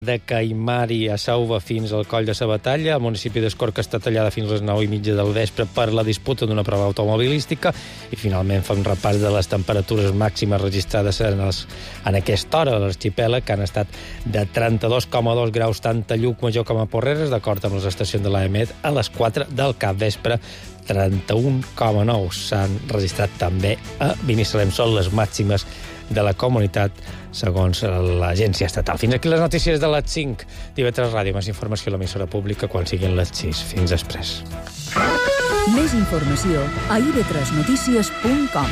de Caimari a Sauva fins al Coll de sa Batalla. El municipi d'Escorca està tallada fins a les 9:30 del vespre per la disputa d'una prova automobilística i finalment fa un repàs de les temperatures màximes registrades en aquesta hora a l'arxipèlag, que han estat de 32,2 graus tant a Llucmajor com a Porreres, d'acord amb les estacions de l'AEMET, a les 4 del capvespre 31,9. S'han registrat també a Binissalem. Són les màximes de la comunitat, segons l'agència estatal. Fins aquí les notícies de les 5. TV3 Ràdio, més informació a l'emissora pública quan siguin les 6. Fins després. Més informació a ib3notícies.com.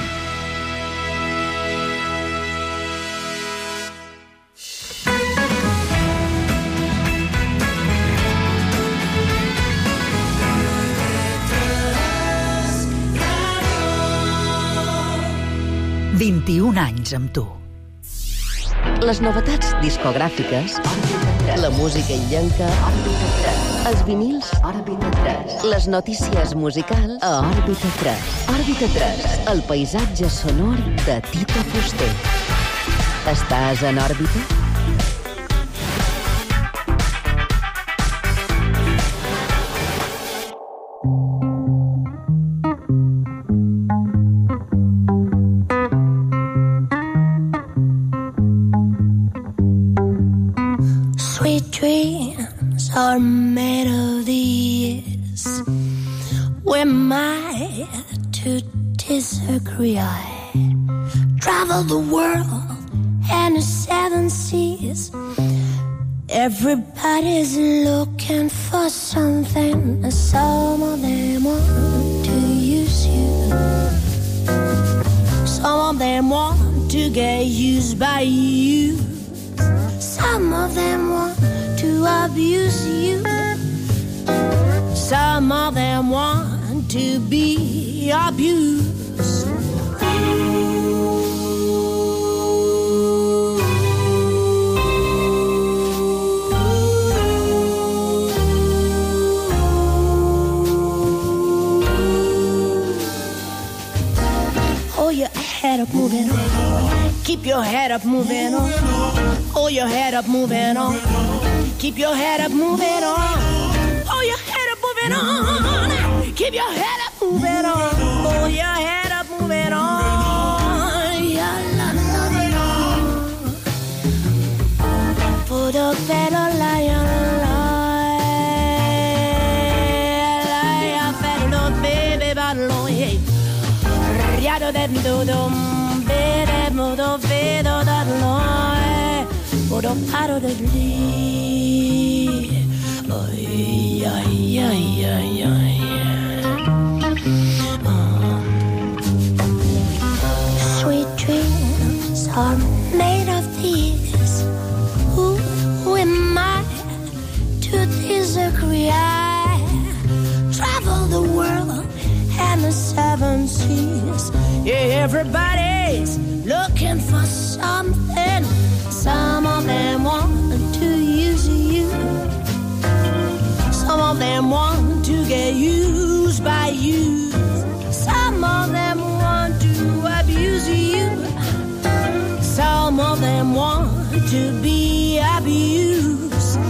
«21 anys amb tu». Les novetats discogràfiques, la música illenca, els vinils, les notícies musicals a Òrbita 3. Òrbita 3, el paisatge sonor de Tito Fuster. Estàs en òrbita? Dreams are made of these. We're made to disagree. I travel the world and the 7 seas. Everybody's looking for something. Some of them want to use you. Some of them want to get used by you. Some of them want to abuse you. Some of them want to be abused. Hold your head up, moving on. Keep your head up, moving on. Hold your head up, moving on. Keep your head up, moving on. Hold your head up, moving on. Keep your head up, moving on. Hold your head up, moving on. Yeah, la, la, la. Put a better lion, lion, better baby, battle, yeah. Riado de dum, baby, modo vedo da noi. Puro paro de lì. Ay, ay, ay, ay, ay. Sweet dreams are made of these. Who am I to disagree? I travel the world and the 7 seas. Yeah, everybody's looking for something. Some of them want to use you. Some of them want to get used by you. Some of them want to abuse you. Some of them want to be abused.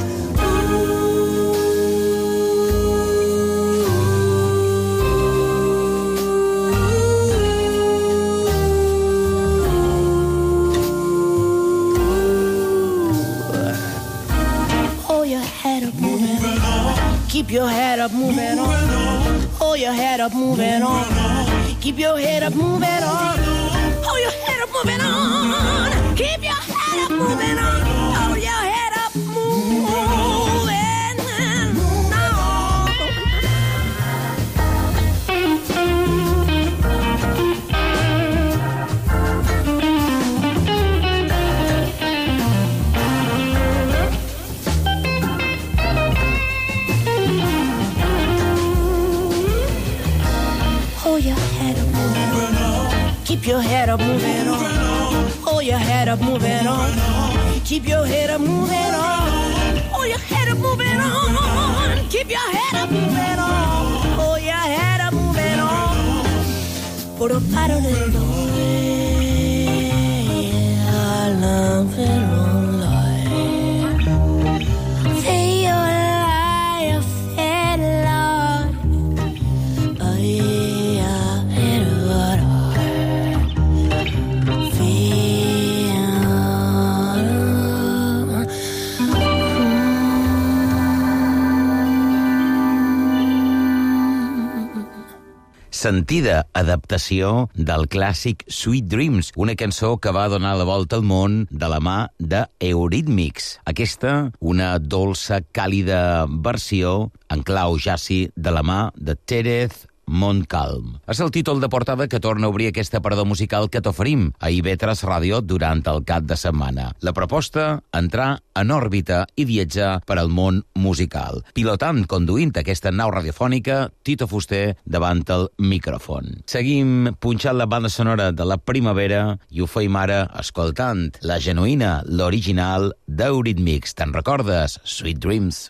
Keep your head up, moving on. Hold your head up, moving on. Keep your head up, moving on. Hold your head up, moving on. Keep your head up, moving on. Hold your head up, moving on. Keep your head up, moving on. Hold your head up, moving on. Keep your head up, moving on. Hold your head up, moving on. Keep your head up, moving on. Hold your head up, moving on. Put a paddle in the way. I love it all. sentida adaptació del clàssic Sweet Dreams, una cançó que va donar la volta al món de la mà de Eurythmics. Aquesta, una dolça, càlida versió en clau jazzy de la mà de Terence Montcalm. És el títol de portada que torna a obrir aquesta parador musical que t'oferim a IB3 Ràdio durant el cap de setmana. La proposta, entrar en òrbita i viatjar per al món musical. Pilotant, conduint aquesta nau radiofònica, Tito Fuster davant el micròfon. Seguim punxant la banda sonora de la primavera i ho feim ara escoltant la genuïna, l'original d'Eurythmics. Te'n recordes? Sweet Dreams.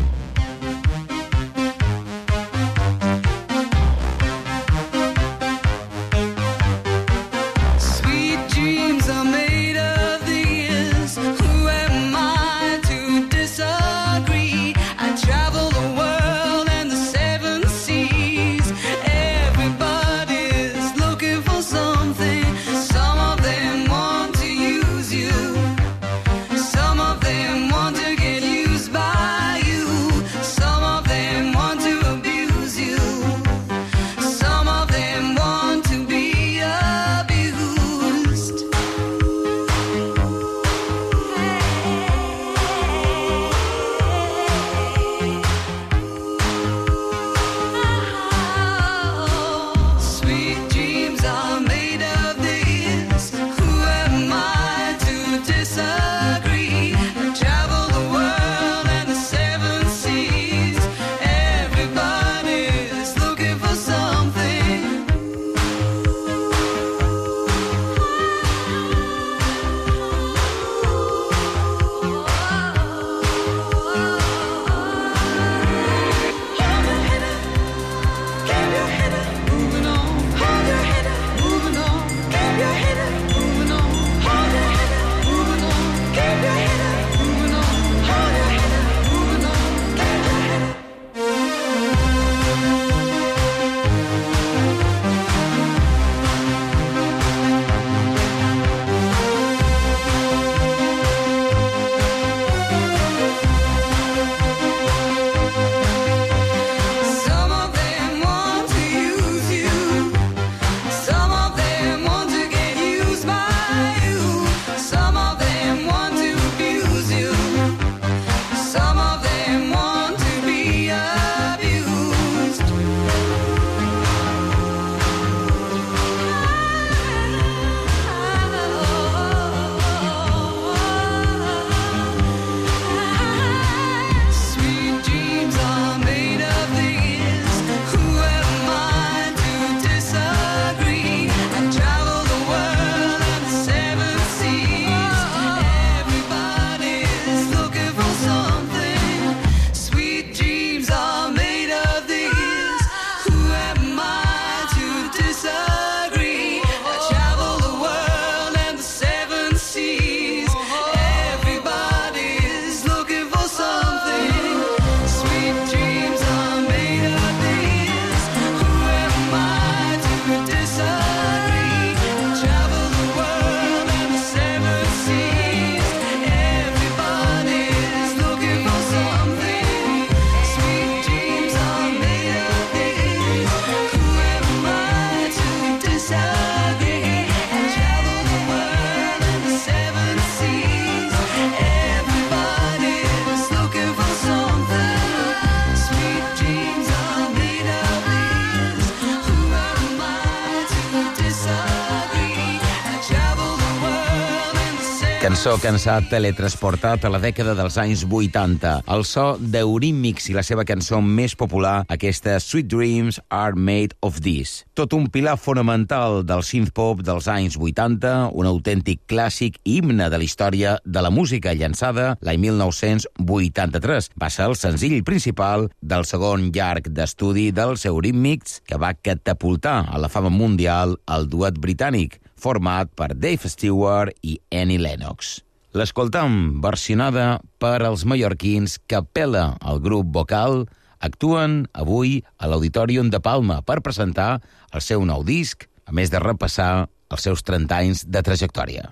Cançó que ens ha teletransportat a la dècada dels anys 80. El so d'Eurythmics i la seva cançó més popular, aquesta Sweet Dreams Are Made of This. Tot un pilar fonamental del synth-pop dels anys 80, un autèntic clàssic himne de la història de la música, llançada l'any 1983. Va ser el senzill principal del segon llarg d'estudi dels Eurythmics, que va catapultar a la fama mundial el duet britànic, format per Dave Stewart i Annie Lennox. L'escoltam versionada per els mallorquins Capella, el grup vocal, actuen avui a l'Auditorium de Palma per presentar el seu nou disc, a més de repassar els seus 30 anys de trajectòria.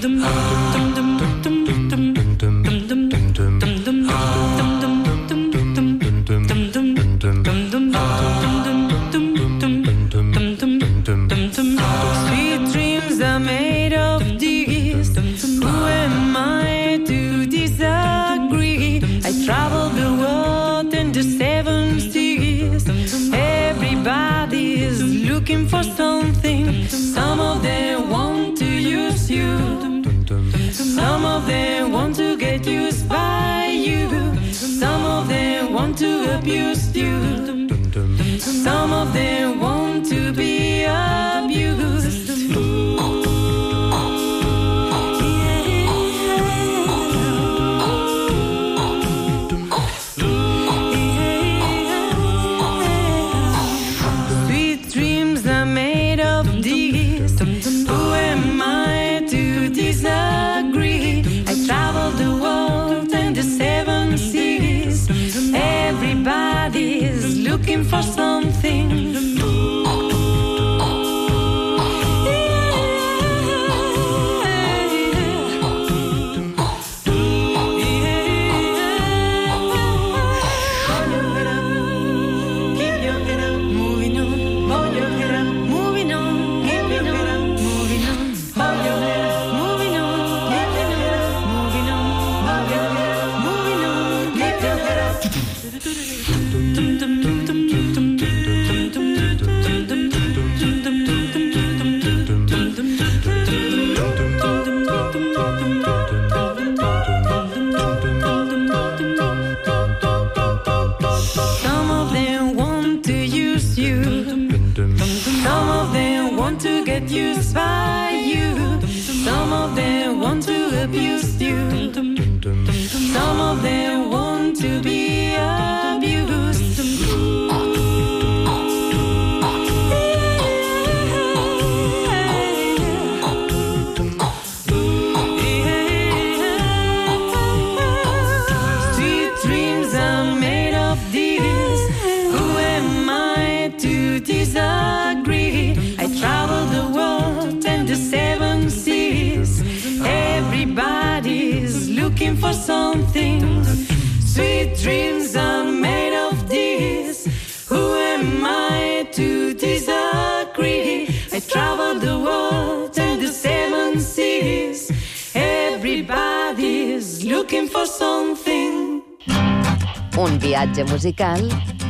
Un viatge musical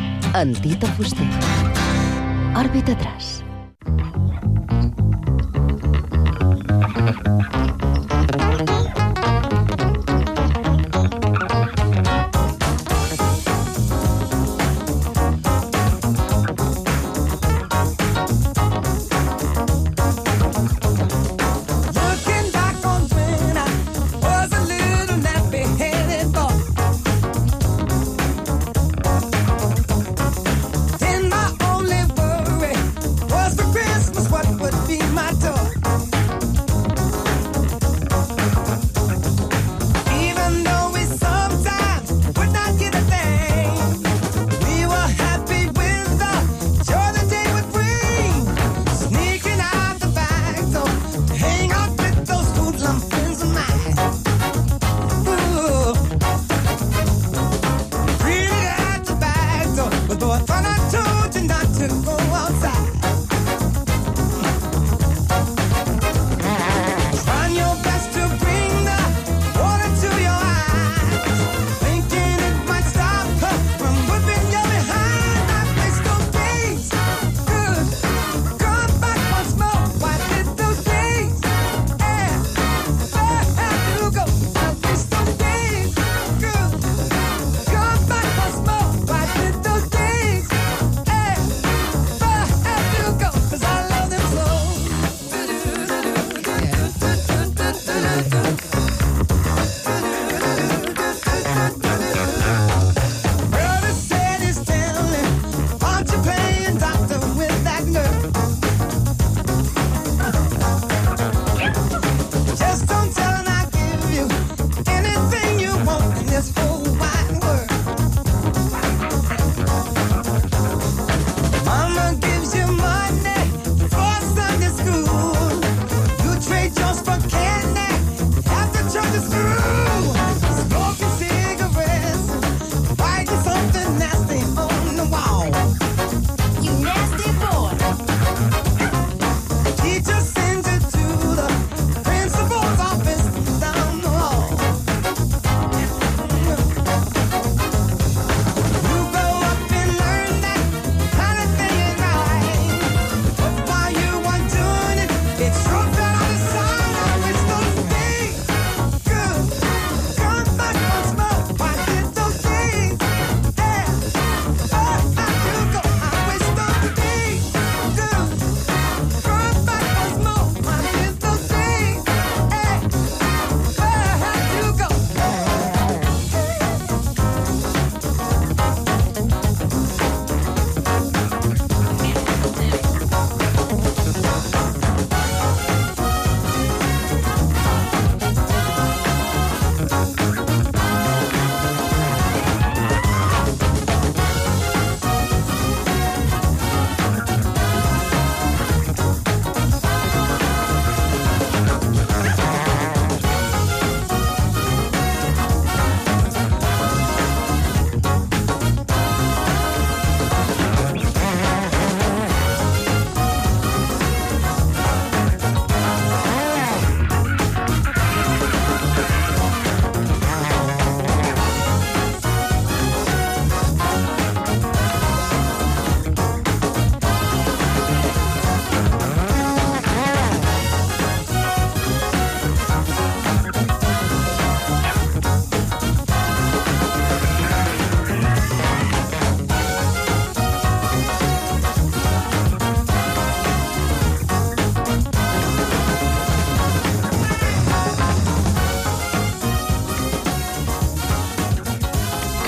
en Tito Fuster. Òrbita 3. Boy,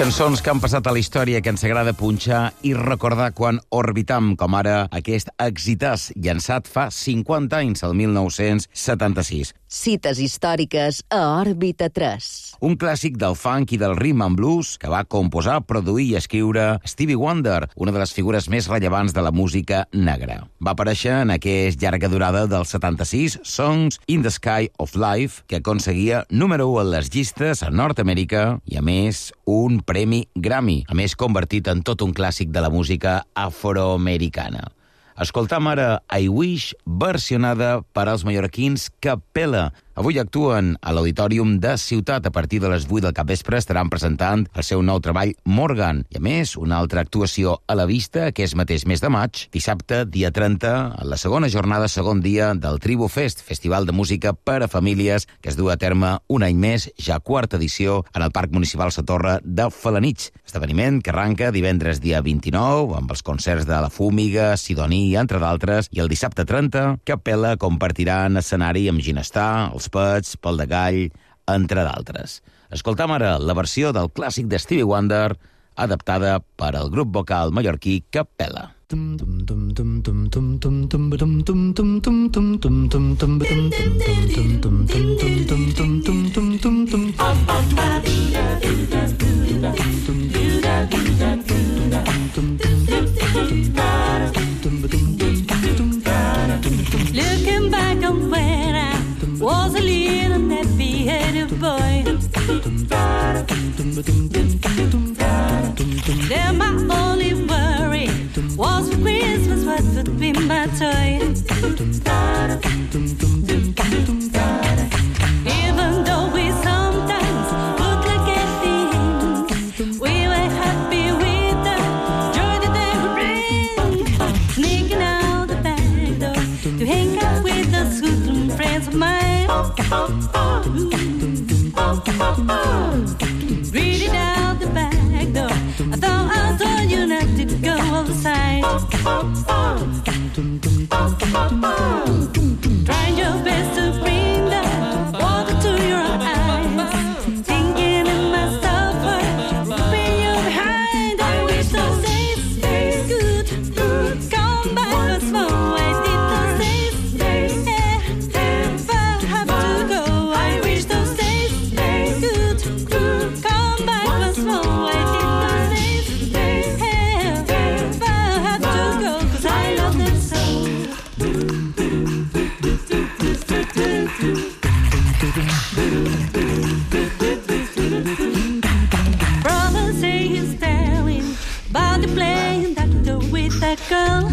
Cançons que han passat a la història, que ens agrada punxar i recordar quan orbitam, com ara aquest Exitàs, llançat fa 50 anys, el 1976. Cites històriques a Òrbita 3. Un clàssic del funk i del rhythm and blues que va composar, produir i escriure Stevie Wonder, una de les figures més rellevants de la música negra. Va aparèixer en aquest llarga durada del 76, Songs in the Sky of Life, que aconseguia número 1 en les llistes a Nord-Amèrica i, a més, un premi Grammy, a més convertit en tot un clàssic de la música afroamericana. Escoltam ara I Wish, versionada per als mallorquins Capella. Avui actuen a l'Auditorium de Ciutat. A partir de les 8 del capvespre estaran presentant el seu nou treball Morgan. I, a més, una altra actuació a la vista aquest mateix mes de maig, dissabte, dia 30, a la segona jornada, segon dia del Tribu Fest, festival de música per a famílies que es du a terme un any més, ja quarta edició, en el Parc Municipal Sa Torre de Felanitx. Esdeveniment que arranca divendres dia 29, amb els concerts de La Fúmiga, Sidoní, entre d'altres, i el dissabte 30, Capella compartirà en escenari amb Ginestar, els Pets, Pol de Gall, entre d'altres. Escoltam ara la versió del clàssic de Stevie Wonder, adaptada per al grup vocal mallorquí Capella. Looking back on when I was a little nappy-headed boy, then my only worry was for Christmas what would be my toy. Even though we sometimes look like at the end, we were happy with the joy that they would bring. Sneaking out the back door to hang out with the good friends of mine. Reading out the back door, I thought I told you not to go outside. Trying your best to bring the water to your eyes, thinking it must suffer, leaving you behind. I wish those days could come back once more. I did those days, if I have to go. I wish those days could come back once more. I did those days, if I have to go, 'cause I love them so. Brother say he's telling about the playing doctor with that girl.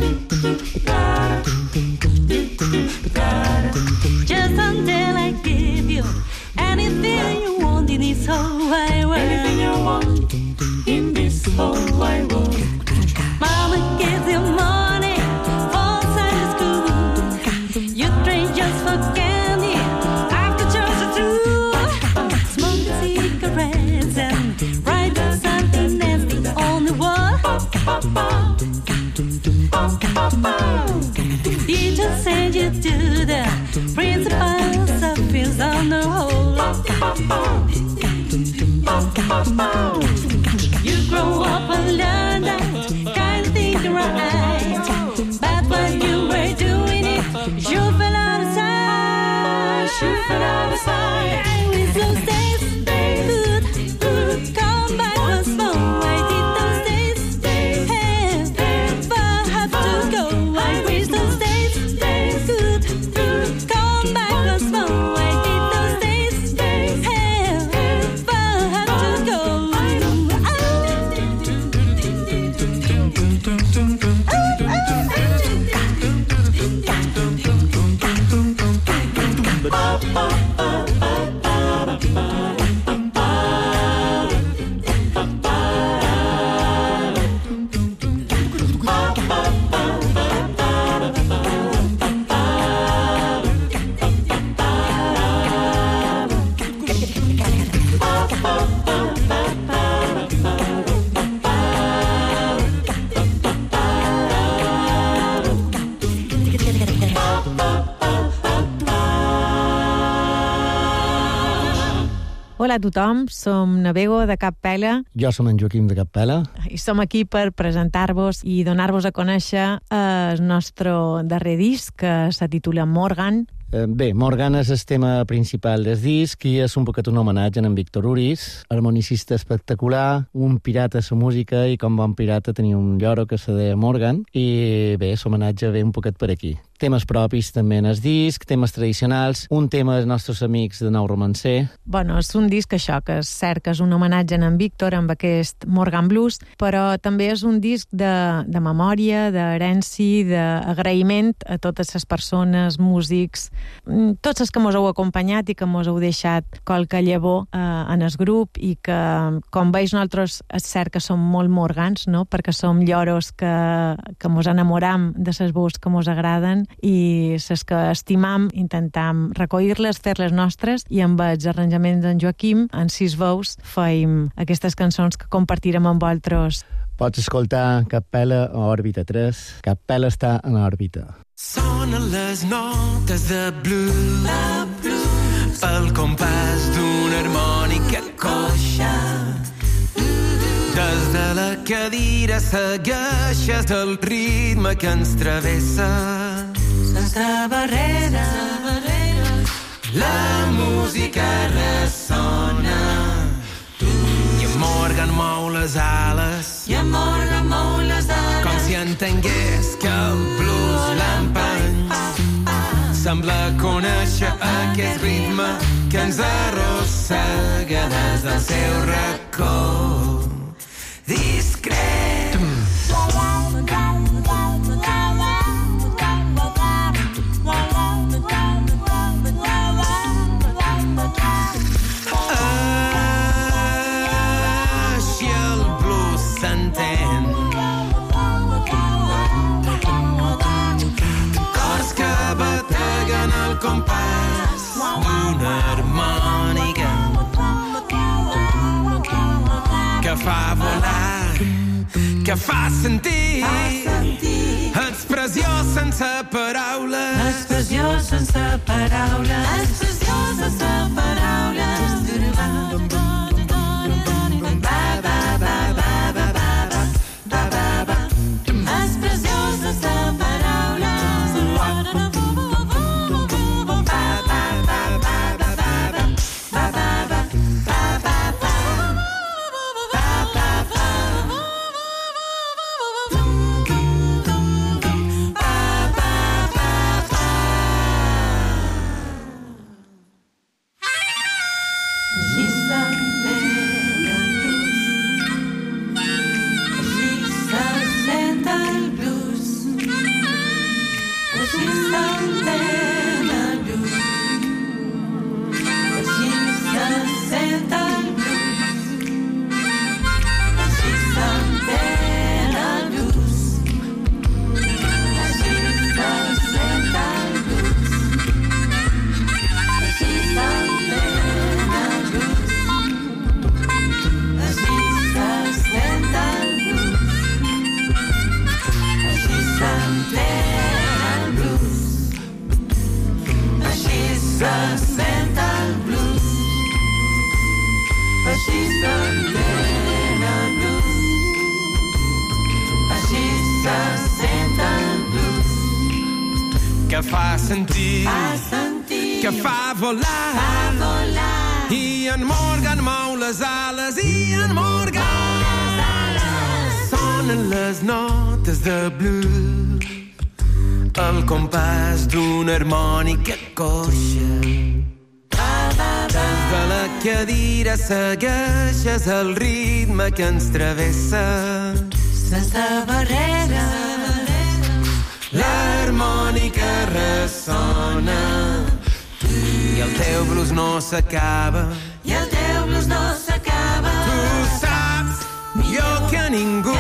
Just until I give you anything you want in this whole wide world. Anything you want in this whole wide world. Mama gives you money for Sunday school. You drink just for candy after church or two. Smoke cigarettes and write something nasty on the wall. Teacher sent you to the principal's office on the whole. You grow up and learn that kind of thing right. But when you were doing it, you fell out of sight. You fell out of sight. And with those days, could come back once more. I did those days, if I have to go. I wish those days could come back once more. I did those days, if I have to go. Hola a tothom, som Navego de Cap Pela. Jo som en Joaquim de Cap Pela. I som aquí per presentar-vos i donar-vos a conèixer el nostre darrer disc, que se titula Morgan. Bé, Morgan és el tema principal del disc i és un poquet un homenatge a en Víctor Uris, harmonicista espectacular, un pirata a la música i com bon pirata tenia un lloro que se deia Morgan i bé, l'homenatge ve un poquet per aquí. Temes propis també en el disc, temes tradicionals, un tema dels nostres amics de Nou Romancer. Bueno, és un disc això, que és cert que és un homenatge a en Víctor amb aquest Morgan Blues, però també és un disc de memòria, d'herència, d'agraïment a totes les persones, músics, tots els que mos heu acompanyat i que mos heu deixat qualque llavor en el grup i que, com veus, nosaltres és cert que som molt morgans, no? Perquè som lloros que mos enamoram de les veus que mos agraden i les que estimam, intentam recollir-les, fer-les nostres i amb els arranjaments d'en Joaquim, en 6 veus, feim aquestes cançons que compartirem amb vosaltres. Pots escoltar Cap Pela a Òrbita 3. Cap Pela està en òrbita. Sonen les notes de blues, pel compàs d'una harmònica coixa. Des de la cadira segueixes el ritme que ens travessa. Sense barreres, la música ressona. I en Morgan mou les ales, com si entengués que el blues l'empeny. Sembla conèixer aquest ritme que ens arrossega des del seu racó discret. Així el blues s'entén. Cors que bateguen el compàs d'una harmònica que fa volar, que fa sentir expressió sense paraules. Expressió sense paraules. Expressió sense paraules. Expressió sense que fa sentir, que fa volar. I en Morgan mou les ales, i en Morgan sonen les notes de blues, el compàs d'una harmònica coixa. Des de la cadira segueixes el ritme que ens travessa. Sense barreres, l'harmònica ressona. I el teu blues no s'acaba. I el teu blues no s'acaba. Tu saps millor que ningú.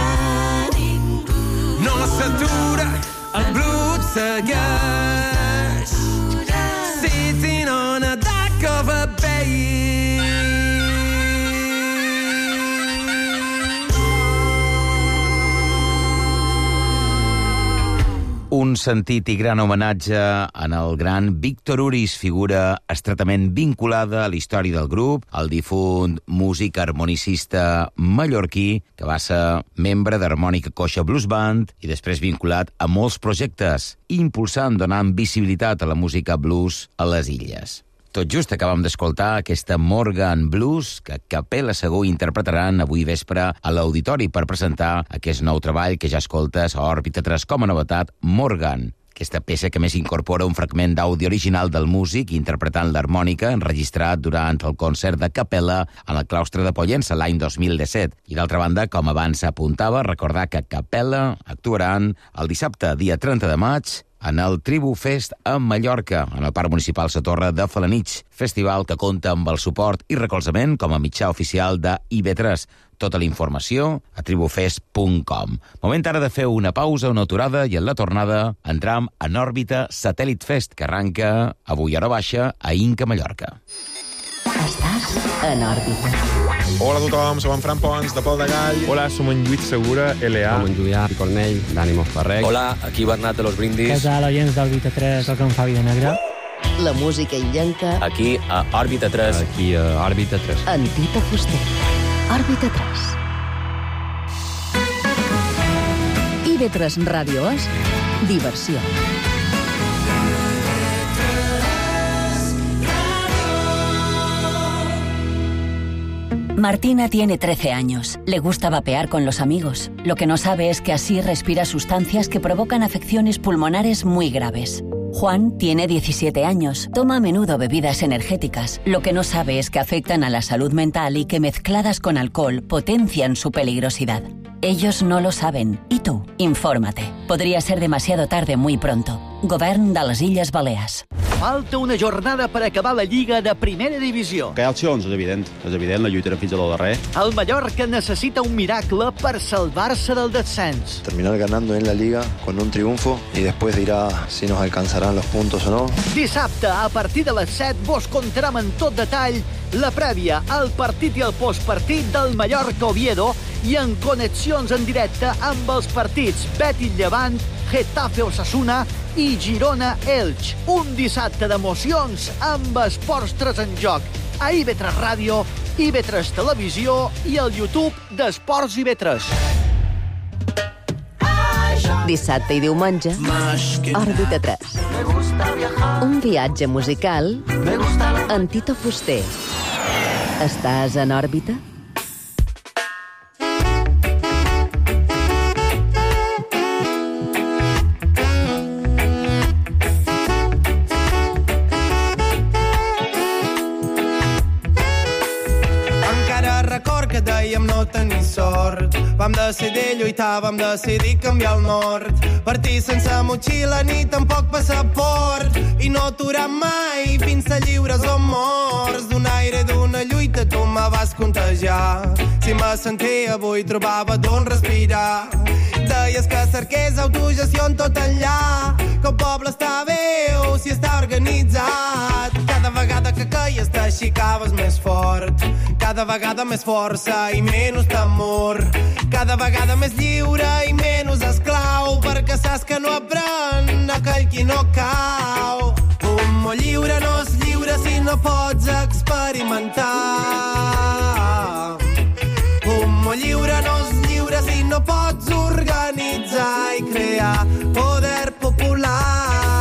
No s'atura, el blues segueix. Sitting on a dock of a bay. Un sentit i gran homenatge en el gran Víctor Uris, figura estretament vinculada a la història del grup, el difunt músic harmonicista mallorquí, que va ser membre d'Harmònica Coixa Blues Band i després vinculat a molts projectes, impulsant, donant visibilitat a la música blues a les illes. Tot just acabam d'escoltar aquesta Morgan Blues que Capella Segur interpretaran avui vespre a l'Auditori per presentar aquest nou treball que ja escoltes a Òrbita 3 com a novetat, Morgan. Aquesta peça que més incorpora un fragment d'àudio original del músic interpretant l'harmònica enregistrat durant el concert de Capella en el claustre de Pollença l'any 2017. I d'altra banda, com abans s'apuntava, recordar que Capella actuaran el dissabte, dia 30 de maig, en el Tribu Fest a Mallorca, en el Parc Municipal Sa Torre de Felanitx, festival que compta amb el suport i recolzament com a mitjà oficial de IB3. Tota la informació a tribufest.com. Moment ara de fer una pausa, una aturada, i en la tornada entram en òrbita Satèl·lit Fest, que arranca avui hora baixa a Inca, Mallorca. Estàs en òrbita. Hola a tothom, som en Fran Pons, de Pol de Gall. Hola, som en Lluís Segura, LA. Som en Julià Cornell, d'Ànimos Farrec. Hola, aquí Bernat de Los Brindis. Què tal, oients d'Òrbita 3, soc en Fabi de Negre. La música illenca. Aquí a Òrbita 3. Aquí a Òrbita 3. En Tita Fuster. Òrbita 3. IB3 Ràdio és diversió. Martina tiene 13 años. Le gusta vapear con los amigos. Lo que no sabe es que así respira sustancias que provocan afecciones pulmonares muy graves. Juan tiene 17 años. Toma a menudo bebidas energéticas. Lo que no sabe es que afectan a la salud mental y que mezcladas con alcohol potencian su peligrosidad. Ellos no lo saben. ¿Y tú? Infórmate. Podría ser demasiado tarde muy pronto. Govern de les Illes Balears. Falta una jornada per acabar la Lliga de Primera Divisió. Que hi ha opcions, és evident. És evident, la lluitarem fins a lo darrer. El Mallorca necessita un miracle per salvar-se del descens. Terminar ganando en la Liga con un triunfo y después dirá si nos alcanzarán los puntos o no. Dissabte, a partir de les 7, vos contarem en tot detall la prèvia, el partit i el postpartit del Mallorca-Oviedo i en connexions en directe amb els partits Betis-Llevant, Getafe-Osasuna i Girona-Elx. Un dissabte d'emocions amb Esports 3 en joc a IB3 Ràdio, IB3 Televisió i el YouTube d'Esports IB3. Dissabte i diumenge, Òrbita 3. Un viatge musical en Tito Fuster. Estàs en òrbita? Dèiem no tenir sort. Vam decidir lluitar, vam decidir canviar el nord. Partir sense motxilla ni tampoc passaport. I no aturar mai fins a lliures o morts. D'un aire, d'una lluita tu me vas contagiar. Si me sentia avui trobava d'on respirar. Deies que cerqués autogestió en tot enllà. Que el poble està bé o si està organitzat. Cada vegada que caies t'aixecaves més fort. Cada vegada més força i menys temor. Cada vegada més lliure i menys esclau. Perquè saps que no aprèn aquell qui no cau. Un món lliure no és lliure si no pots experimentar. Un món lliure no és lliure si no pots organitzar i crear poder popular.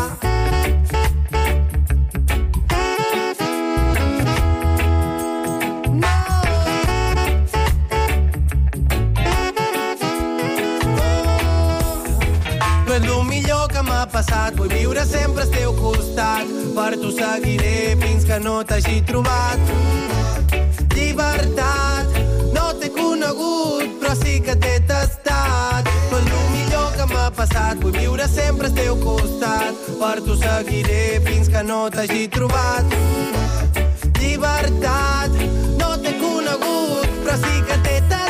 Passat. Vull viure sempre al teu costat. Per tu seguiré fins que no t'hagi trobat. Llibertat, no t'he conegut, però sí que t'he tastat. Tot el millor que m'ha passat. Vull viure sempre al teu costat. Per tu seguiré fins que no t'hagi trobat. Llibertat, no t'he conegut, però sí que t'he tastat.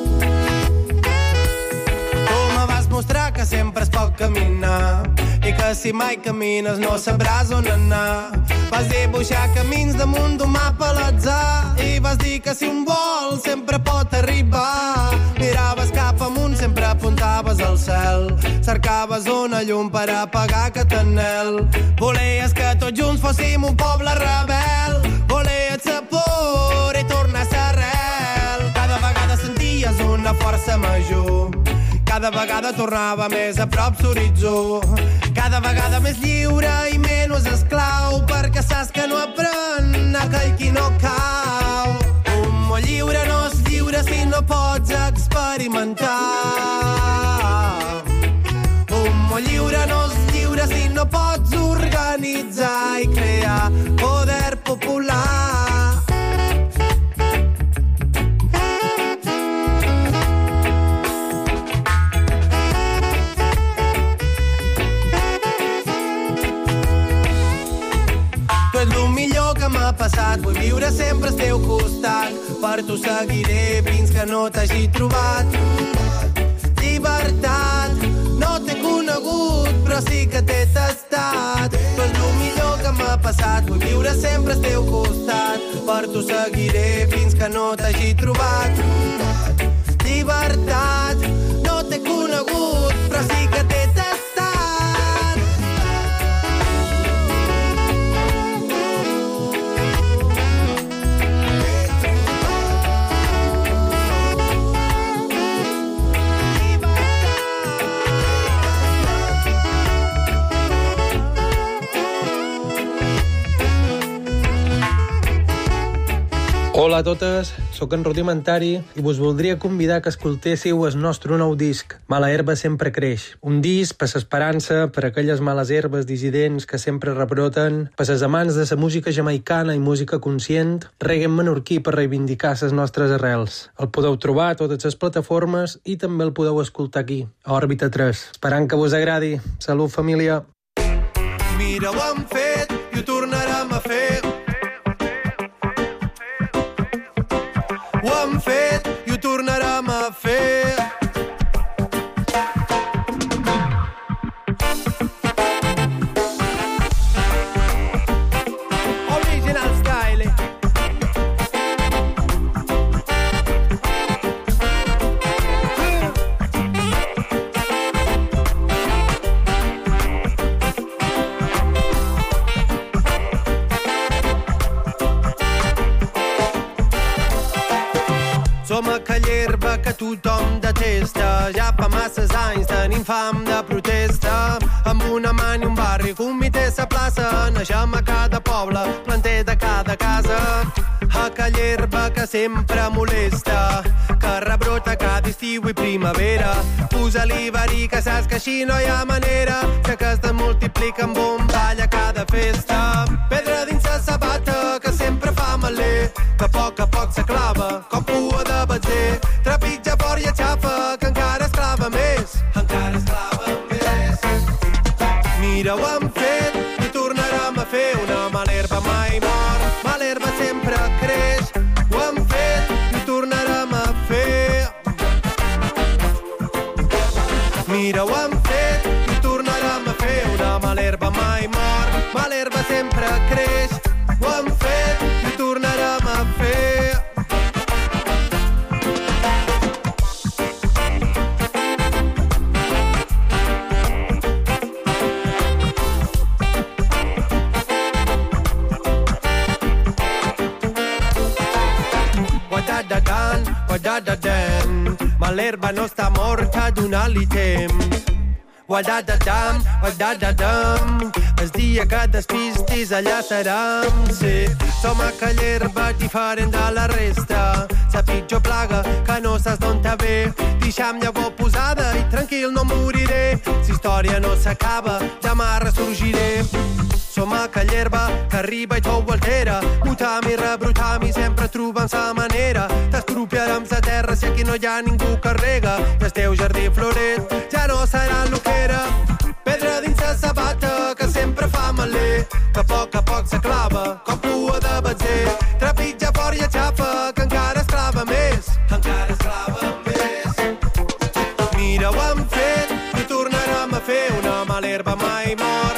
Sempre es pot caminar i que que si mai camines no sabràs on anar. Vas dibuixar camins damunt d'un mapa a l'atzar i vas dir que si un vol sempre pot arribar. Miraves cap amunt, sempre apuntaves al cel, cercaves una llum per apagar aquest anhel. Volies que tots junts fóssim un poble rebel, volies ser pur i tornar a ser arrel. Cada vegada senties una força major, cada vegada tornava més a prop l'horitzó, cada vegada més lliure i menys esclau, perquè saps que no aprèn aquell qui no cau. Un món lliure no és lliure si no pots experimentar. Un món lliure no és lliure si no pots organitzar i crear poder popular. Passat, vull viure sempre al teu costat, per tu seguiré fins que no t'hagi trobat. Llibertat, no t'he conegut, però sí que t'he tastat. Tu és el millor que m'ha passat, vull viure sempre al teu costat, per tu seguiré fins que no t'hagi trobat. Llibertat, no t'he conegut, però sí que t'he tastat. Hola a totes, sóc en Rudimentari i vos voldria convidar que escoltéssiu el nostre nou disc, Mala herba sempre creix. Un disc per l'esperança, per aquelles males herbes dissidents que sempre rebroten, per les amants de la música jamaicana i música conscient, reggae menorquí per reivindicar les nostres arrels. El podeu trobar a totes les plataformes i també el podeu escoltar aquí, a Òrbita 3. Esperant que vos agradi. Salut, família! Mira, ho hem fet i ho tornarem a fer. Ho hem fet i ho tornarem a fer. Original Style. Som aquella herba que tothom detesta. Ja fa masses anys tenim fam de protesta. Amb una mà i un barri, comitè a plaça. Naixem a cada poble, planter de cada casa. Aquella herba que sempre molesta, que rebrota cada estiu i primavera. Posa-li verí, que saps que així no hi ha manera, que es multiplica amb un ball a cada festa. Pedra dins la sabata, que sempre fa maler, que a poc s'aclava, com cua de batzer. Trepitja fort i aixafa, que encara esclava més. Encara esclava més. Mira, ho hem fet i tornarem a fer. Una mala herba mai mor, mala herba sempre creix. Ho hem fet i tornarem a fer. Mira, ho hem fet i tornarem a fer. Una mala herba mai mor, mala herba sempre creix. Ho hem fet i tornarem a fer. Guadadadam, mala herba no està morta, donar-li temps. Guadadadam, guadadadam, el dia que et despistis allà serem. Sí, som aquella herba diferent de la resta, la pitjor plaga que no saps d'on te ve. Deixa'm llavor posada i tranquil no moriré. Si història no s'acaba, demà ressorgiré. Som aquella herba que arriba i tot ho altera. Mutam i rebrotam i sempre trobam sa manera d'expropiarem sa terra si aquí no hi ha ningú que rega. I el teu jardí floret ja no serà el que era. Pedra dins la sabata que sempre fa maler, que a poc s'aclava com cua de batzer. Trepitja fort i aixafa, que encara esclava més. Encara esclava més. Mira, ho hem fet i tornarem a fer. Una mala herba mai mor,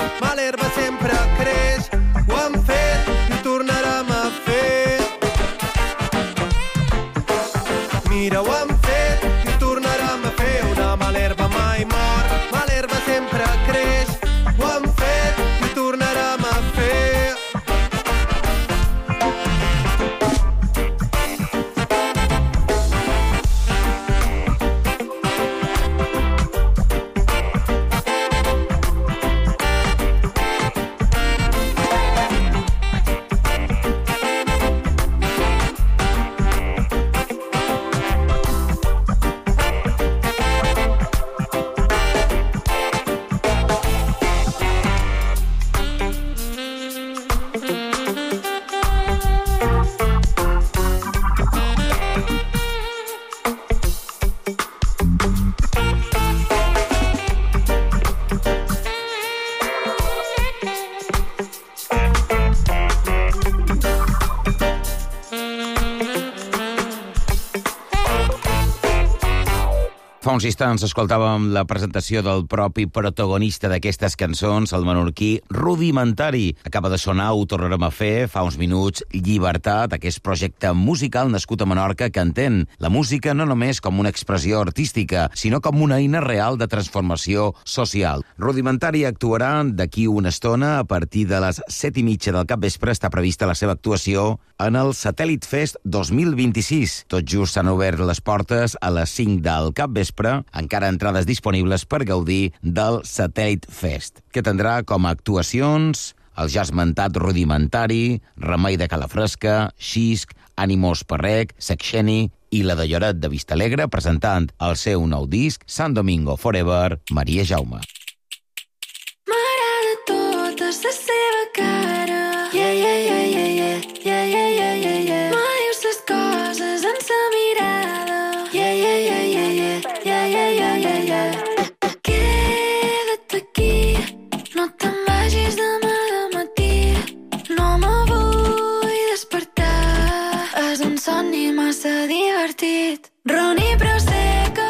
Fa uns instants escoltàvem la presentació del propi protagonista d'aquestes cançons, el menorquí Rudimentari. Acaba de sonar, ho tornarem a fer, fa uns minuts, Llibertat, aquest projecte musical nascut a Menorca que entén la música no només com una expressió artística, sinó com una eina real de transformació social. Rudimentari actuarà d'aquí una estona, a partir de les 7:30 del capvespre està prevista la seva actuació en el Satèl·lit Fest 2026. Tot just s'han obert les portes a les 5 del capvespre, encara entrades disponibles per gaudir del Satèl·lit Fest, que tindrà com a actuacions el ja esmentat Rudimentari, Remei de Calafresca, Xisc, Ànimos Parrec, Sexeni i la de Lloret de Vistalegre, presentant el seu nou disc, Sant Domingo Forever, Maria Jaume. M'agrada tota la seva cara. Yeah, yeah, yeah, yeah, yeah. Yeah, yeah, yeah, yeah, yeah. Me dius les coses en sa mirada. Yeah, yeah, yeah, yeah, yeah. Yeah, yeah, yeah, yeah, yeah. Queda't aquí, no te'n vagis demà de matí. No me vull despertar, és un somni massa divertit. Ron i Prosecco,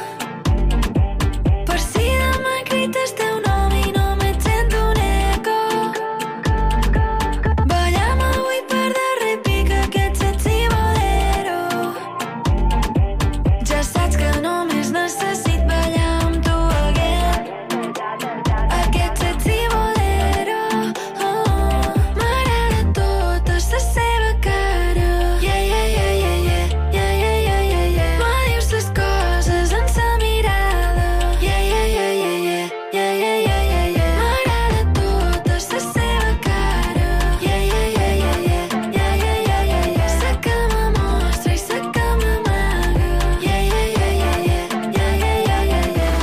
per si demà crites teu nom i només sento un eco. Ballam avui per darrer pic aquest sexy bolero. Ja saps que només necessit ballar amb tu again. Aquest sexy bolero. M'agrada tota la seva cara. Yeah, yeah, yeah, yeah, yeah. Yeah, yeah, yeah, yeah, yeah. Me dius les coses en sa mirada. Yeah, yeah, yeah, yeah, yeah. Yeah, yeah, yeah, yeah, yeah. M'agrada tota la seva cara. Yeah, yeah, yeah, yeah, yeah. Yeah, yeah, yeah, yeah, yeah. Sé que me mostra i sé que m'amaga. Yeah, yeah, yeah, yeah, yeah. Yeah, yeah, yeah, yeah, yeah.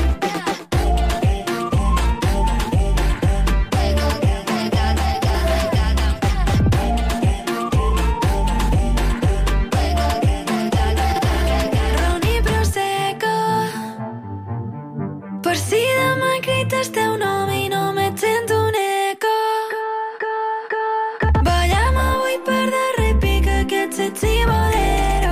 Ron i Prosecco, per si demà crites teu nom i només sento un eco. Ballam avui per darrer pic aquest sexy bolero.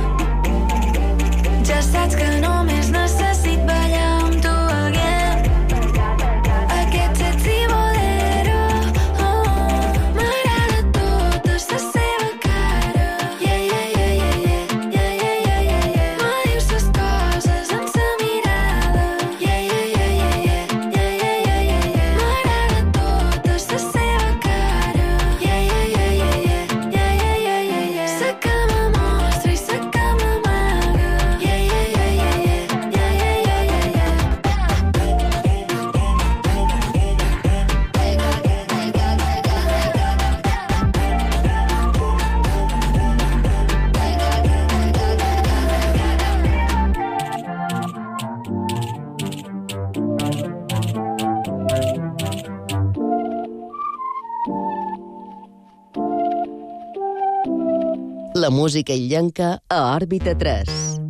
Ja saps que només necessit ballar amb tu again. Aquest sexy bolero. M'agrada tota la seva cara. Yeah, yeah, yeah, yeah, yeah. Yeah, yeah, yeah, yeah, yeah. Me dius les coses en sa mirada. Yeah, yeah, yeah, yeah, yeah. Yeah, yeah, yeah, yeah, yeah. M'agrada tota la seva cara. Yeah, yeah, yeah, yeah, yeah. Yeah, yeah, yeah, yeah, yeah. Sé que me mostra i sé que m'amaga. Yeah, yeah, yeah, yeah, yeah. Yeah, yeah, yeah, yeah, yeah. La música illenca a Òrbita 3.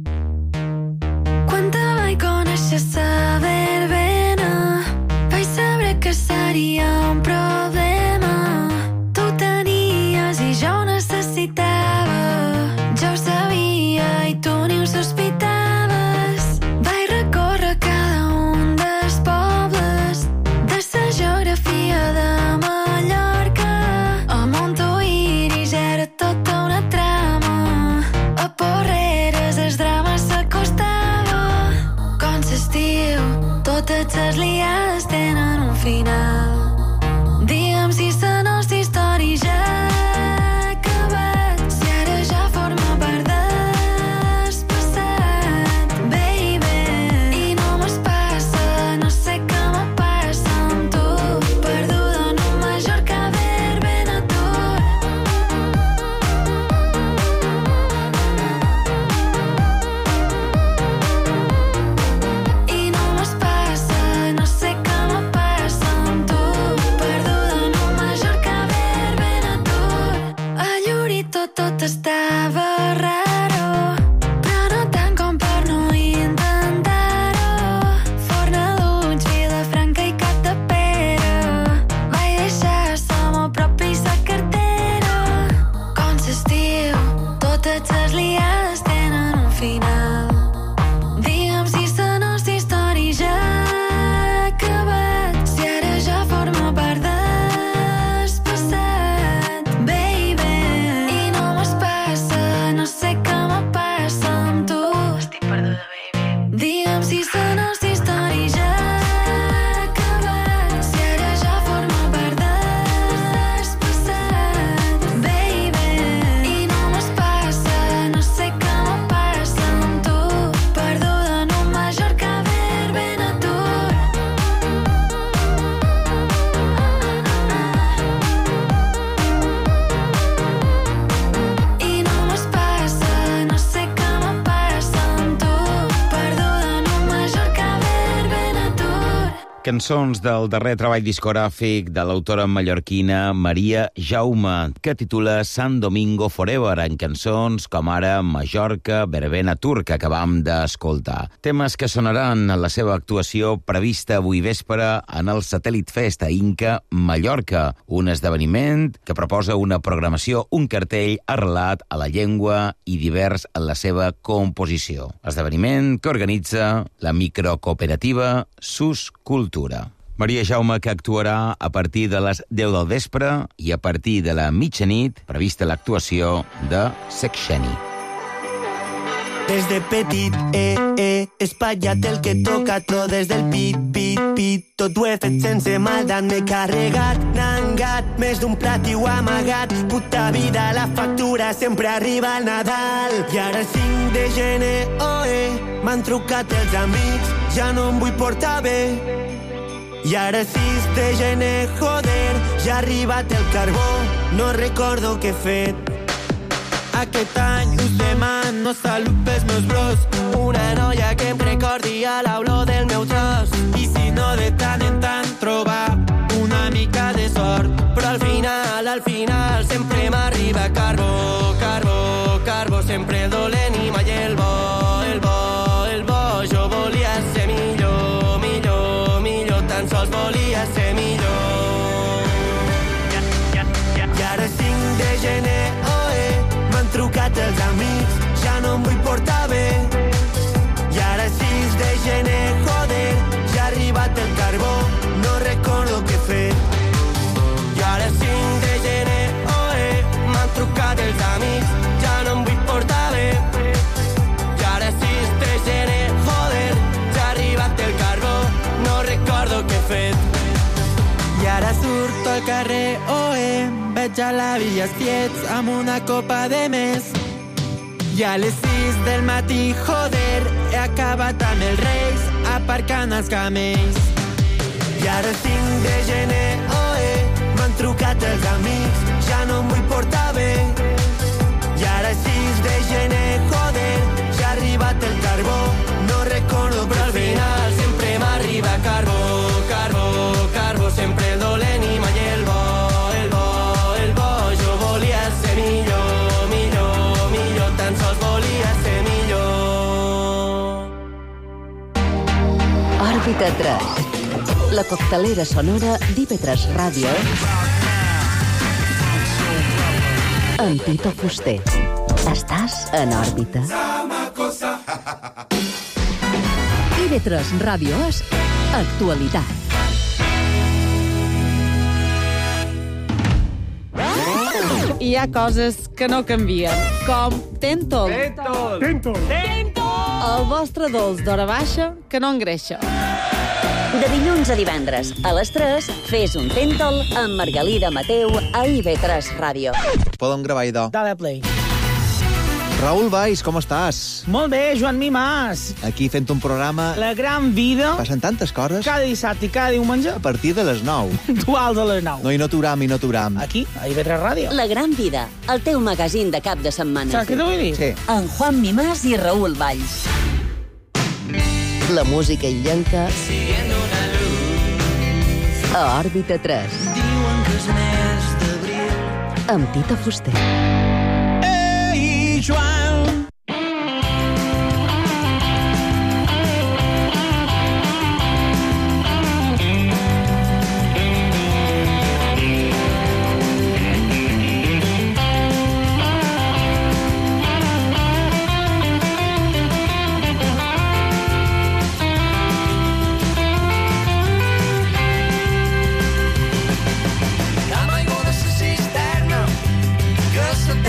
Quan te vaig conèixer a verbena, vaig saber que seria un problema. Tu tenies i jo ho necessitava. Jo ho sabia i tu ni ho sospitaves. Vaig recórrer cada un dels pobles de sa geografia de Mallorca. A Montuïri ja era tota una trama. A Porreres el drama s'acostava. Com s'estiu, totes les liades tenen un final. Digue'm si la nostra història ja ha acabat, si ara ja forma part del passat, baby. I no m'es passa, no sé què me passa amb tu, perduda en un Mallorca verd ben atur. I no m'es passa, no sé què me passa amb tu. Cançons del darrer treball discogràfic de l'autora mallorquina Maria Jaume, que titula San Domingo Forever, en cançons com ara Mallorca, Verbena Turca, que acabam d'escoltar. Temes que sonaran en la seva actuació prevista avui vespre en el Satèl·lit Fest a Inca, Mallorca, un esdeveniment que proposa una programació, un cartell arrelat a la llengua i divers en la seva composició. Esdeveniment que organitza la microcooperativa Sus Cultura. Maria Jaume, que actuarà a partir de les 10 del vespre i a partir de la mitjanit, prevista l'actuació de Sexeni. Desde petit he espatllat el que toca tot, des del pit, tot ho he fet sense maldat, m'he carregat, nangat, més d'un plat i ho he amagat, puta vida, la factura sempre arriba al Nadal, i ara 5 de gener, m'han trucat els amics, ja no em vull portar bé, i ara 6 de gener, joder, ja ha arribat el carbó, no recordo què he fet. Aquest any us demano salut pels meus bros, una noia que em recordi a l'olor del meu tros, i si no de tant en tant trobar una mica de sort, però al final sempre m'arriba carbó, sempre el dolent i mai el bo, jo volia ser millor, tan sols volia ser millor. I ara 5 de gener, trucat els amics, ja no em vull portar bé. I ara 6 de gener, joder, ja ha arribat el carbó, no recordo què he fet. I ara 5 de gener, m'han trucat els amics, ja no em vull portar bé. I ara 6 de gener, joder, ja ha arribat el carbó, no recordo què he fet. I ara surto al carrer, veig a la Villa Estiets amb una copa de més. I a les 6 del matí, joder, he acabat amb els Reis aparcant els camells. I ara 5 de gener, m'han trucat els amics, ja no em vull portar bé. I ara 6 de gener, joder, ja ha arribat el carbó, no recordo però al final sempre m'arriba carbó, sempre el dolent i mai el bo, jo volia ser millor, tan sols volia ser millor. Òrbita 3, la coctelera sonora d'IV3 Ràdio amb Tito Fuster. Estàs en òrbita. IV3 Ràdio és actualitat. Hi ha coses que no canvien, com Tentol. Tentol. El vostre dolç d'hora baixa que no engreixa. De dilluns a divendres, a les 3, fes un Tentol amb Margalida Mateu a IV3 Ràdio. Podem gravar, idò. Dale play. Raül Valls, com estàs? Molt bé, Joan Mimàs. Aquí fent un programa... La gran vida. Passen tantes coses. Cada dissabte i cada diumenge. A partir de les 9. Duals a les 9. No, i no t'uram. Aquí, a IV3 Ràdio. La gran vida, el teu magazín de cap de setmana. Saps què t'ho vull dir? Sí. En Juan Mimàs i Raül Valls. La música illenca a Òrbita 3. Diuen que és mes d'abril. Amb Tito Fuster. Ei, Joan! Cama aigua de la cisterna que se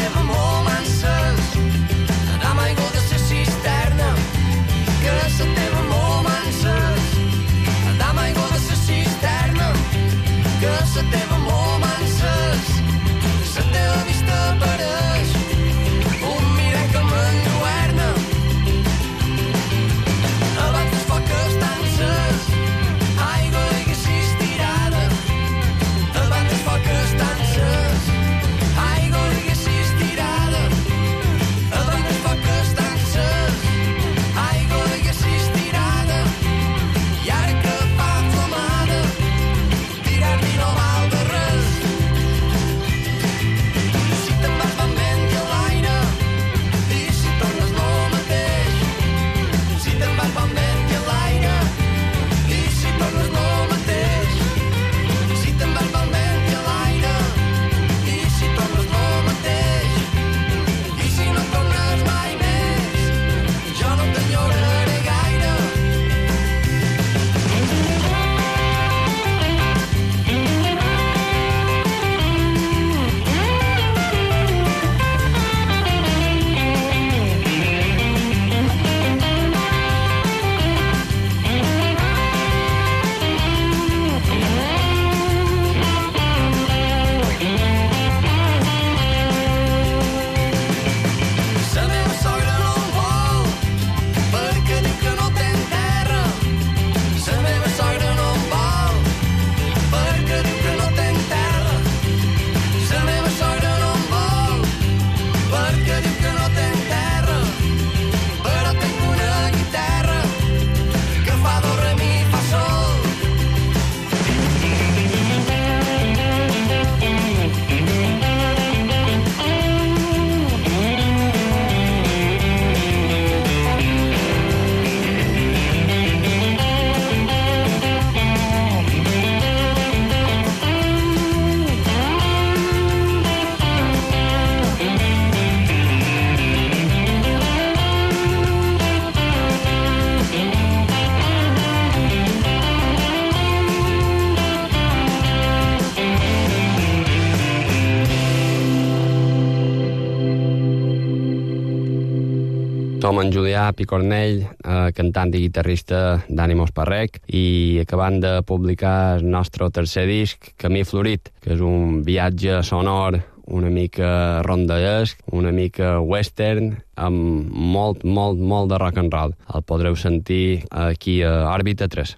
en Julià Picornell, cantant i guitarrista d'Ànimos Parrec, i acabant de publicar el nostre tercer disc, Camí Florit, que és un viatge sonor una mica rondallesc, una mica western, amb molt de rock and roll. El podreu sentir aquí a Òrbita 3.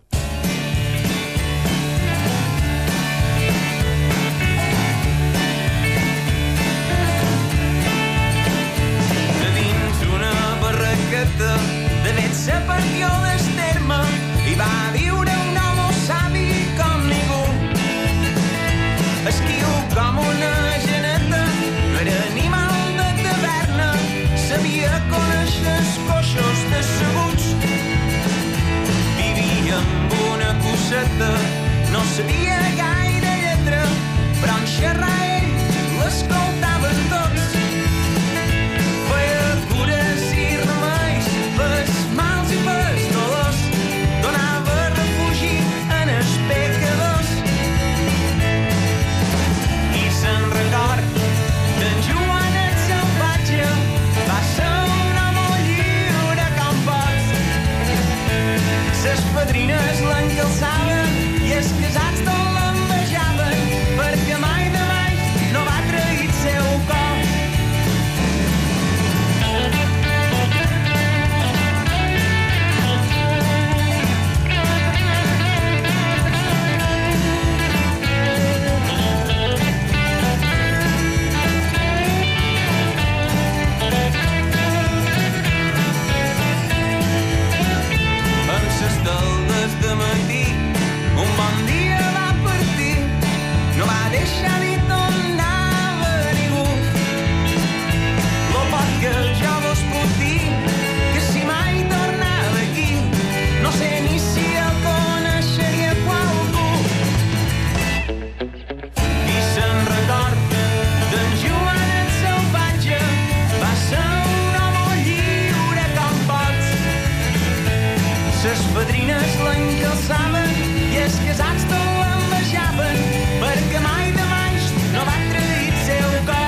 De net se partió d'Esterma i va viure un home savi com ningú. Esquiu com una geneta, no era animal de taverna, sabia conèixer els coixos decebuts. Vivia amb una coseta, no sabia gaire lletra, però en xerrar ell l'escoltaven tots. Feia cures i remeis pels mals i pels dolors, donava refugi en els pecadors. I se'n record d'en Joanet Salvatge, va ser un home lliure com pots. Ses padrines l'encalçaven i els casats tot l'envejaven, perquè mai de mai no va trair el seu cor. De matí, un bon dia va partir, no va deixar dit on anava ningú. Lo poc que jo vos puc dir, que si mai tornava aquí, no sé ni si el coneixeria qualcú. I se'n record d'en Joanet Salvatge, va ser un home lliure com pots. Ses padrines l'encalçaven i els casats tot l'envejaven, perquè mai de mai no va trair el seu cor.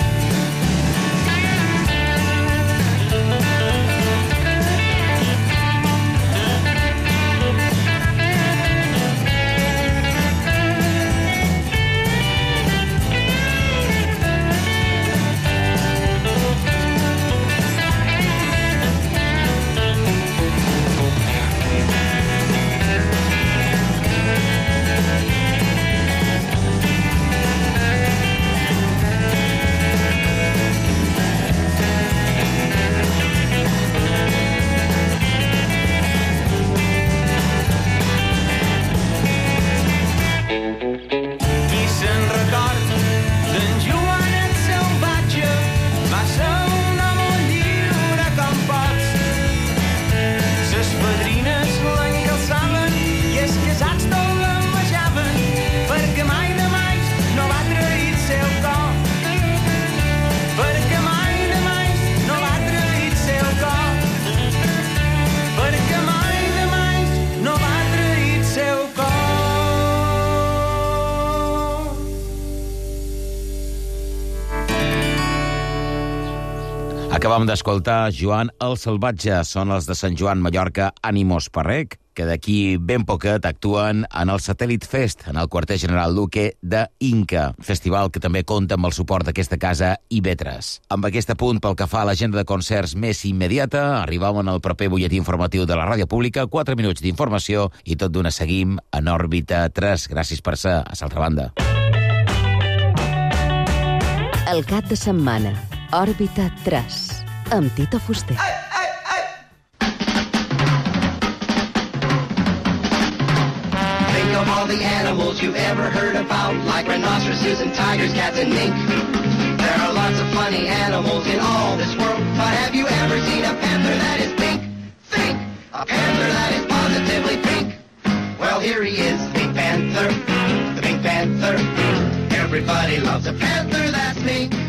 Acabam d'escoltar Joan el Salvatge. Són els de Sant Joan, Mallorca, Ànimos Parrec, que d'aquí ben poquet actuen en el Satèl·lit Fest, en el quarter general Luque de Inca, festival que també compta amb el suport d'aquesta casa IB3. Amb aquest apunt pel que fa a l'agenda de concerts més immediata, arribàvem al proper butlletí informatiu de la ràdio pública, 4 minuts d'informació i tot d'una seguim en Òrbita 3. Gràcies per ser a l'altra banda. El cap de setmana, Òrbita 3, amb Tito Fuster. Think of all the animals you've ever heard about, like rhinoceroses and tigers, cats and mink. There are lots of funny animals in all this world, but have you ever seen a panther that is pink? Think! A panther that is positively pink. Well, here he is, Pink Panther, the Pink Panther. Everybody loves a panther that's pink.